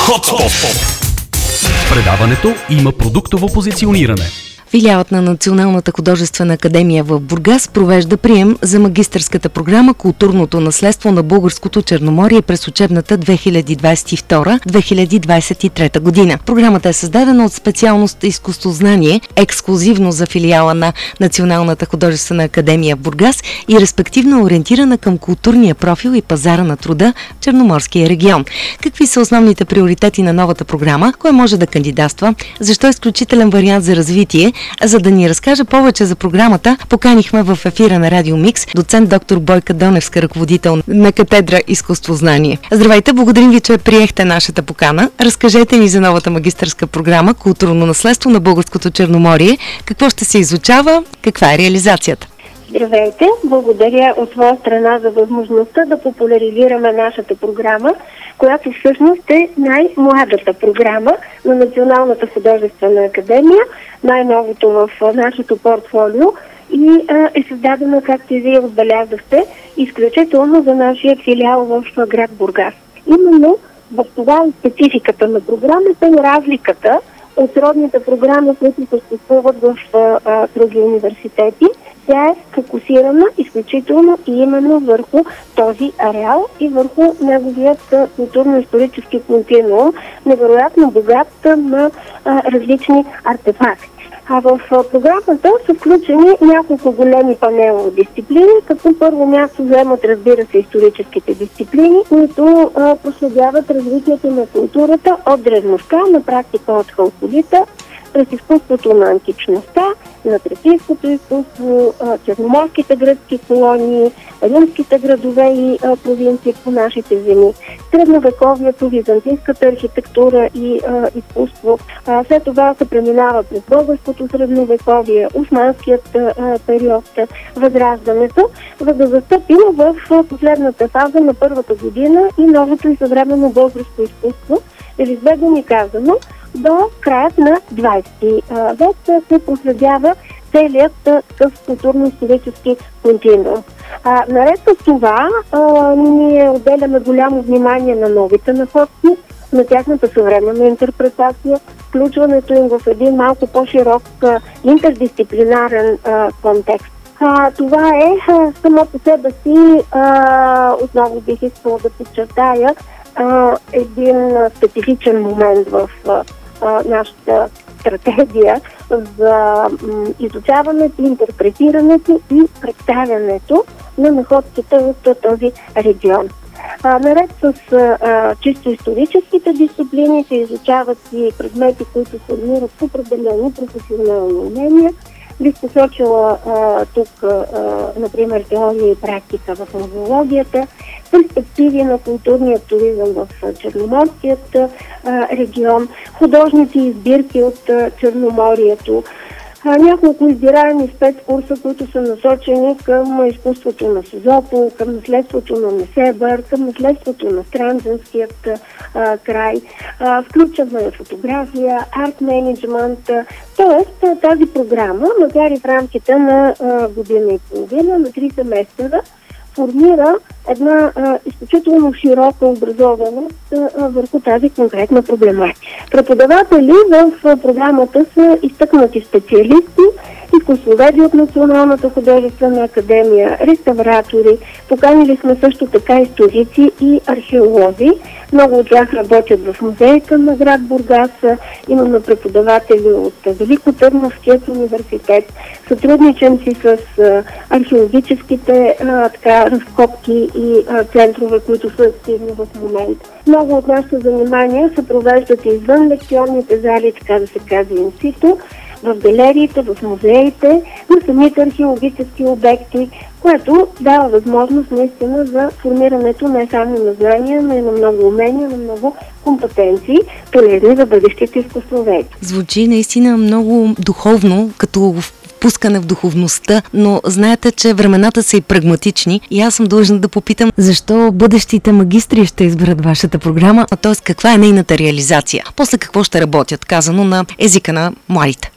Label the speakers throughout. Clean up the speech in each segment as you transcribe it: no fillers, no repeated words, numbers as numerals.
Speaker 1: Хотспот. Предаването има продуктово позициониране.
Speaker 2: Филиалът на Националната художествена академия в Бургас провежда прием за магистърската програма „Културното наследство на българското Черноморие“ през учебната 2022-2023 година. Програмата е създадена от специалност изкуствознание, ексклюзивно за филиала на Националната художествена академия в Бургас и респективно ориентирана към културния профил и пазара на труда в Черноморския регион. Какви са основните приоритети на новата програма? Кой може да кандидатства? Защо е изключителен вариант за развитие? За да ни разкаже повече за програмата, поканихме в ефира на Радио Микс доцент доктор Бойка Доневска, ръководител на катедра изкуствознание. Здравейте, благодарим ви, че приехте нашата покана. Разкажете ни за новата магистърска програма „Културно наследство на българското Черноморие“. Какво ще се изучава? Каква е реализацията?
Speaker 3: Здравейте! Благодаря от своя страна за възможността да популяризираме нашата програма, която всъщност е най-младата програма на Националната художествена академия, най-новото в нашето портфолио и е създадена, както и вие отбелязахте, изключително за нашия филиал в град Бургас. Именно в това е спецификата на програмата и разликата от сродните програми, които съществуват в други университети. Тя е фокусирана изключително и именно върху този ареал и върху неговият културно-исторически континуум, невероятно богат на различни артефакти. А в програмата са включени няколко големи панелови дисциплини, като първо място заемат, разбира се, историческите дисциплини, които проследяват развитието на културата от древността, на практика от халколита, през изкуството на античността, на тракийското изкуство, черноморските гръцки колонии, римските градове и провинции по нашите земи, средновековието, византийската архитектура и изкуство. След това се преминава през българското средновековие, османският период, възраждането, за да застъпим в последната фаза на първата година и новото и съвременно българско изкуство, или с две думи казано, до краят на 20 век се проследява целият такъв културно-исторически континуум. Наред с това, ние отделяме голямо внимание на новите находки, на тяхната съвременна интерпретация, включването им в един малко по-широк интердисциплинарен контекст. Това е само по себе си, отново бих искала да подчертая, един специфичен момент в нашата стратегия за изучаването, интерпретирането и представянето на находките от този регион. Наред с чисто историческите дисциплини се изучават и предмети, които формират определени професионални умения. Бих посочила тук, например, теория и практика в музеологията, перспективи на културния туризъм в Черноморският регион, художници и сбирки от Черноморието, няколко избираеми спецкурса, които са насочени към изкуството на Созопол, към наследството на Несебър, към наследството на Странджанският край. Включваме фотография, арт менеджмент. Тоест тази програма, макар и в рамките на година и половина, на 3 семестъра, формира една изключително широка образованост върху тази конкретна проблематика. Преподаватели в програмата са изтъкнати специалисти, изкуствоведи от Националната художествена академия, реставратори, поканили сме също така историци и археолози. Много от тях работят в музеите на град Бургас, имаме преподаватели от Великотърновският университет, сътрудничам си с археологическите разкопки и центрове, които са активни в момента. Много от нашите занимания се провеждат извън лекционните зали, така да се казва инсито, в галериите, в музеите, на самите археологически обекти, което дава възможност наистина за формирането не само на знания, но и на много умения, на много компетенции, полезни за бъдещите изкуствоведи.
Speaker 2: Звучи наистина много духовно, като впускане в духовността, но знаете, че времената са и прагматични и аз съм длъжна да попитам защо бъдещите магистри ще изберат вашата програма, т.е. каква е нейната реализация. После какво ще работят, казано на езика на младите.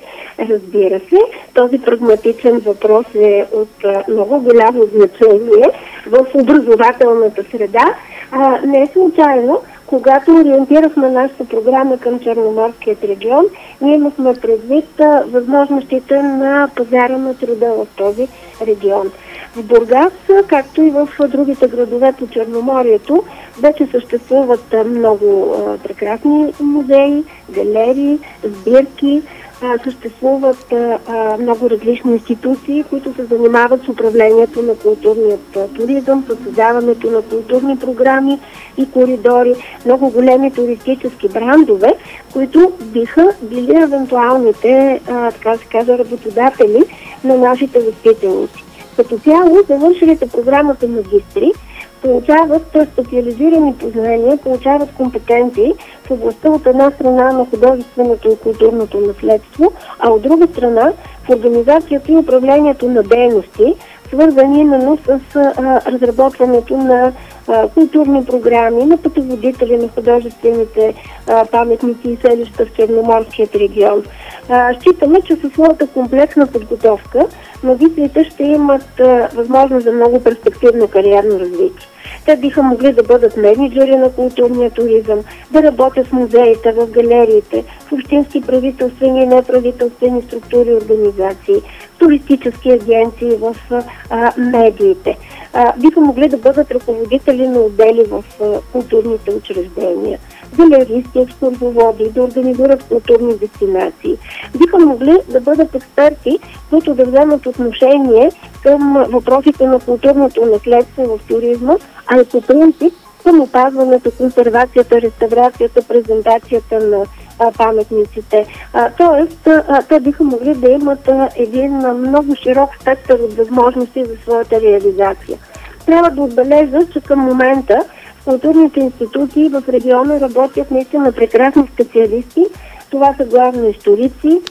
Speaker 3: Разбира се, този прагматичен въпрос е от много голямо значение в образователната среда. Не е случайно когато ориентирахме нашата програма към Черноморският регион, ние имахме предвид възможностите на пазара на труда в този регион. В Бургас, както и в другите градове по Черноморието, вече съществуват много прекрасни музеи, галерии, сбирки, съществуват много различни институции, които се занимават с управлението на културният туризъм, с създаването на културни програми и коридори, много големи туристически брандове, които биха били евентуалните, така се казва, работодатели на нашите възпитаници. Като цяло, завършилите програмата магистри получават специализирани познания, получават компетенции в областта от една страна на художественото и културното наследство, а от друга страна в организацията и управлението на дейности, свързани именно с разработването на културни програми, на пътеводители на художествените паметници и селища в Черноморският регион. Считаме, че със своята комплексна подготовка магистрите ще имат възможност за много перспективно кариерно развитие. Те биха могли да бъдат менеджери на културния туризъм, да работят в музеите, в галериите, в общински правителствени и неправителствени структури и организации, в туристически агенции, в медиите. Биха могли да бъдат ръководители на отдели в културните учреждения, галеристи, екскурзоводи, да организират културни дестинации. Биха могли да бъдат експерти, които да вземат отношение към въпросите на културното наследство в туризма, а и по принцип към опазването, консервацията, реставрацията, презентацията на паметниците. Тоест, те биха могли да имат един много широк спектър от възможности за своята реализация. Трябва да отбележа, че към момента културните институции в региона работят наистина прекрасни специалисти. Това са главно историци,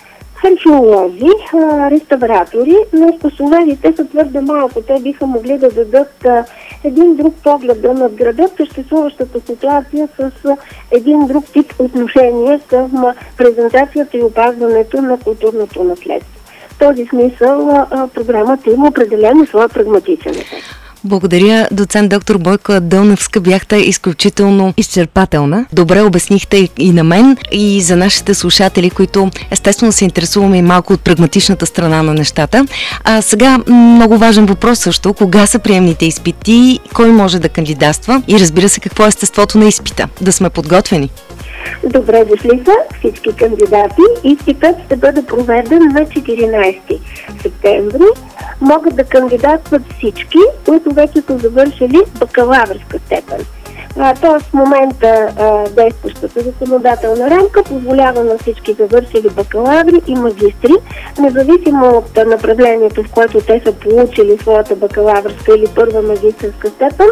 Speaker 3: археолози, реставратори, но способностите са твърде малко. Те биха могли да дадат един друг поглед, да надградят съществуващата ситуация с един друг тип отношение към презентацията и опазването на културното наследство. В този смисъл програмата има определено своя прагматичен ефект.
Speaker 2: Благодаря, доцент доктор Бойка Дълневска. Бяхте изключително изчерпателна. Добре обяснихте и на мен, и за нашите слушатели, които естествено се интересуваме и малко от прагматичната страна на нещата. А сега много важен въпрос също. Кога са приемните изпити? Кой може да кандидатства? И разбира се, какво е естеството на изпита? Да сме подготвени.
Speaker 3: Добре дошли са всички кандидати. Изпитът ще бъде проведен на 14 септември. Могат да кандидатстват всички, които вече са завършили бакалавърска степен. Тоест в момента действащата законодателна рамка позволява на всички завършили бакалаври и магистри, независимо от направлението, в което те са получили своята бакалавърска или първа магистерска степен,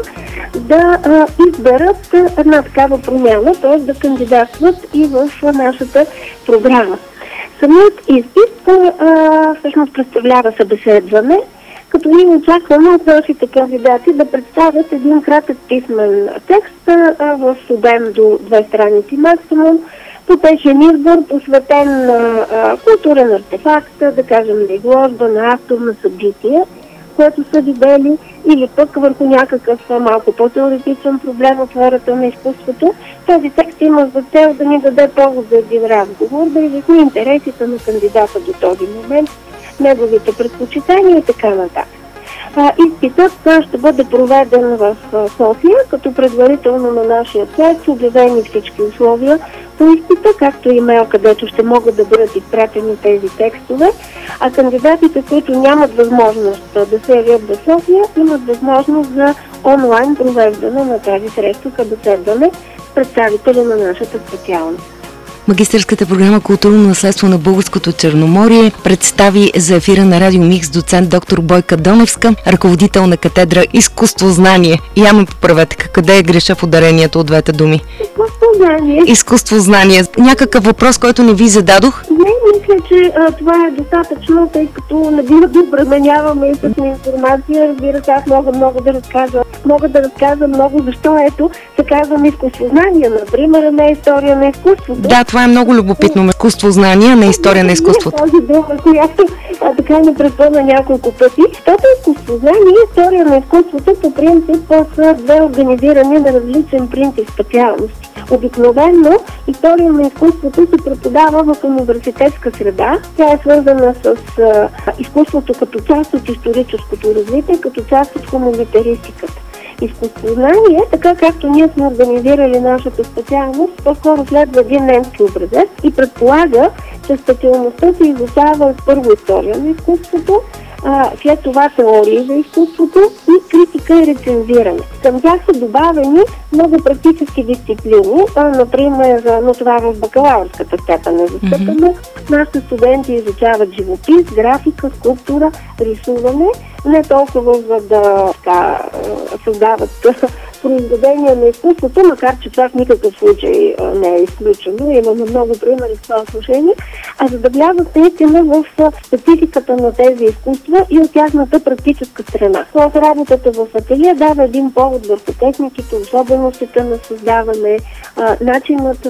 Speaker 3: да изберат една такава промяна, т.е. да кандидатстват и в нашата програма. Самият изпит всъщност представлява събеседване, като ние очакваме от нашите кандидати да представят един кратък писмен текст в обем до 2 страници максимум, по техен избор, посветен на културен артефакт, да кажем на изложба, на автор, на събитие, което са видели, или пък върху някакъв малко по-теоретичен проблем от сферата на изкуството. Този текст има за цел да ни даде повод за един разговор, да изясни интересите на кандидата до този момент, неговите предпочитания и така нататък. Изпитът ще бъде проведен в София, като предварително на нашия сайт са обявени всички условия по изпита, както имейл, където ще могат да бъдат изпратени тези текстове, а кандидатите, които нямат възможност да се явят в София, имат възможност за онлайн провеждане на тази среща, събеседване с представители на нашата специалност.
Speaker 2: Магистърската програма Културно наследство на Българското Черноморие представи за ефира на Радио Микс доцент доктор Бойка Дълневска, ръководител на катедра Изкуство-знание. Я ме поправете, къде греша в ударението от двете думи?
Speaker 3: Изкуство-знание.
Speaker 2: Изкуство-знание. Някакъв въпрос, който не ви зададох?
Speaker 3: Не, Мисля, че това е достатъчно, тъй като не бива да обременяваме и с информация. Разбира се, аз мога много да разказвам. Мога да разказвам много защо ето се казвам изкуствознание, например, а не история на изкуството.
Speaker 2: Да, това е много любопитно. Изкуство знание, а не история на изкуството.
Speaker 3: Тази дума, която така не препълна няколко пъти. Защото изкуствознание и история на изкуството по принцип са две организирани на различен принцип специалности. Обикновено история на изкуството се преподава в университетска среда. Тя е свързана с изкуството като част от историческото развитие, като част от хуманитаристиката. Изкуствознание, така както ние сме организирали нашата специалност, по-скоро следва един немски образец и предполага, че специалността се изучава първо история на изкуството, след това теории за изкуството и критика и рецензиране. Към тях са добавени много практически дисциплини, например, но това в бакалавърската степен е застъпено. Нашите студенти изучават живопис, графика, скулптура, рисуване, не толкова за да създават произведения на изкуството, макар че това в никакъв случай не е изключено. Имаме много примери в това отношение, а за да влязат наистина в спецификата на тези изкуства и от тяхната практическа страна. Тоест работата в ателие дава един повод върху техниките, особеностите на създаване, начинът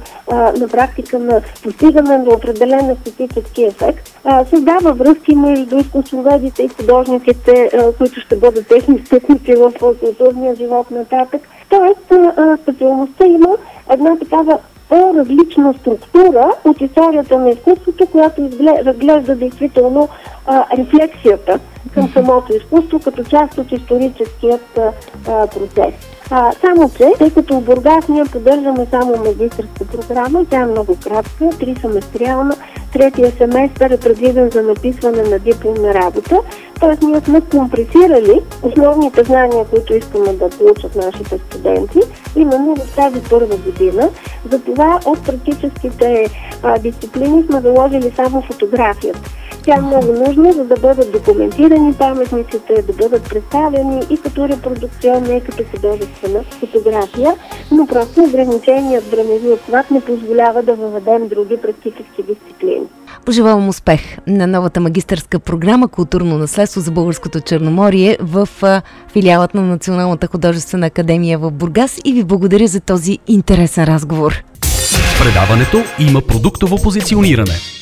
Speaker 3: на практика на постигане на определен естетически ефект. Създава връзки между изкуствоведите и художниците, които ще бъдат техни спътници в културния живот нататък. Тоест, специалността има една такава по-различна структура от историята на изкуството, която разглежда действително рефлексията към самото изкуство като част от историческият процес. Само че, тъй като в Бургас ние поддържаме само магистърска програма, тя е много кратка, 3-семестриална, третия семестър е предвиден за написване на дипломна работа, т.е. ние сме компресирали основните знания, които искаме да получат нашите студенти, именно в тази първа година. Затова от практическите дисциплини сме заложили само фотографията. Тя е много нужна, за да бъдат документирани паметниците, да бъдат представени и като репродукционна, и като художествена фотография, но просто ограниченият времеви обхват не позволява да въведем други практически дисциплини.
Speaker 2: Пожелавам успех на новата магистърска програма «Културно наследство за българското Черноморие» в филиалът на Националната художествена академия в Бургас и ви благодаря за този интересен разговор.
Speaker 1: В предаването има продуктово позициониране.